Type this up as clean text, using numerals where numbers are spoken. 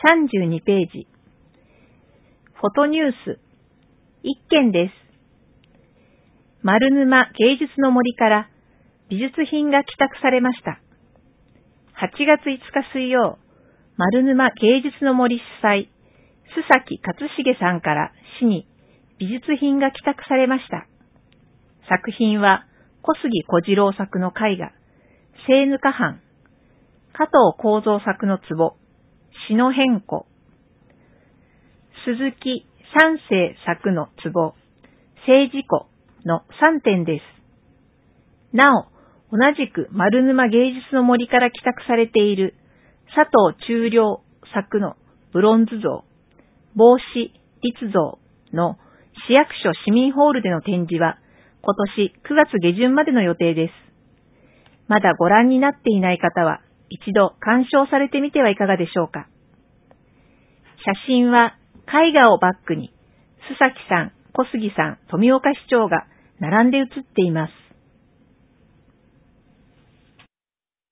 32ページ。フォトニュース。1件です。丸沼芸術の森から美術品が寄託されました。8月5日水曜、丸沼芸術の森主催、須崎勝重さんから市に美術品が寄託されました。作品は小杉小次郎作の絵画、聖ぬか藩、加藤幸三作の壺、詩の変更、鈴木三世作の壺、聖事故の3点です。なお、同じく丸沼芸術の森から寄託されている佐藤忠良作のブロンズ像、帽子立像の市役所市民ホールでの展示は今年9月下旬までの予定です。まだご覧になっていない方は一度鑑賞されてみてはいかがでしょうか。写真は絵画をバックに須崎さん、小杉さん、富岡市長が並んで写っています。